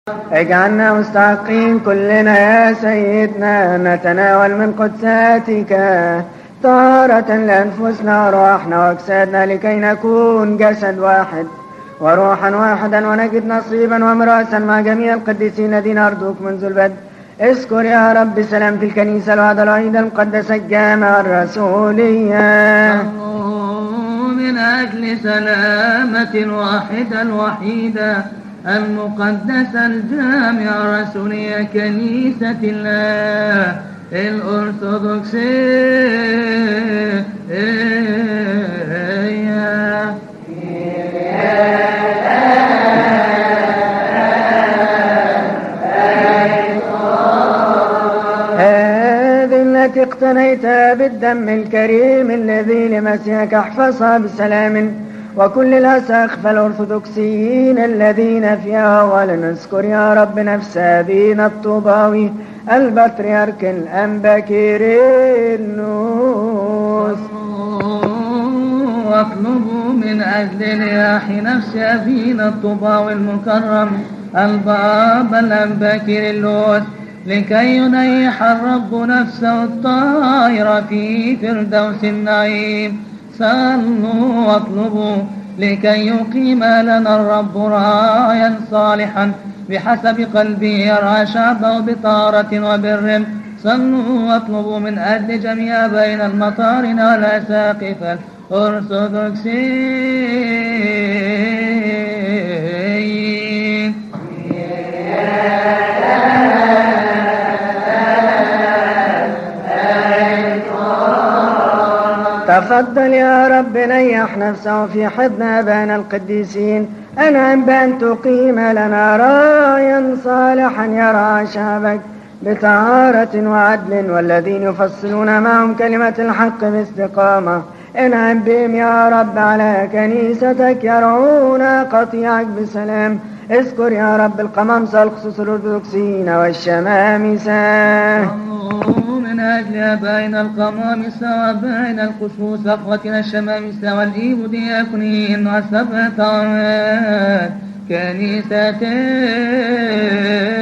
اجعلنا مستحقين كلنا يا سيدنا نتناول من قدساتك طهارة لأنفسنا وأرواحنا وأجسادنا لكي نكون جسد واحد وروحا واحدا ونجد نصيبا ومراسا مع جميع القديسين الذين أرجوك منذ البدء. اذكر يا رب سلام في الكنيسة الوحدة الوحيدة المقدسة الجامعة الرسولية من أجل سلامة الواحدة الوحيدة المقدسة الجامعة الرسولية كنيسة الله الأرثوذكسية هذه التي اقتنيتها بالدم الكريم الذي لمسيحك احفظها بسلام وكل الأساقفة الأرثوذكسيين الذين فيها. ولنذكر يا رب نفس أبينا الطوباوي البطريرك الأنبا كيرلس واطلبوا من أجل نياح نفس أبينا الطوباوي المكرم البابا الأنبا كيرلس لكي ينيح الرب نفسه الطاهرة في فردوس النعيم. صلوا واطلبوا لكي يقيم لنا الرب راعيا صالحا بحسب قلبه يرعى شعبه بطهارة وبر. صلوا واطلبوا من أجل جميع بين المطارن والأساقفة الأرثوذكسيين. تفضل يا رب نيح نفسه في حضن أبانا القديسين. أنعم بأن تقيم لنا راعيا صالحا يرعى شعبك بطهارة وعدل والذين يفصلون معهم كلمة الحق باستقامة. انعم بهم يا رب على كنيستك يرعون قطيعك بسلام. اذكر يا رب القمامسة الخصوص الأرثوذكسيين والشمامسة من أجل أبائنا القمامسة وأبائنا الخصوص أخوتنا الشمامسة والإيبودياكونين وسبع طاعات كنيستين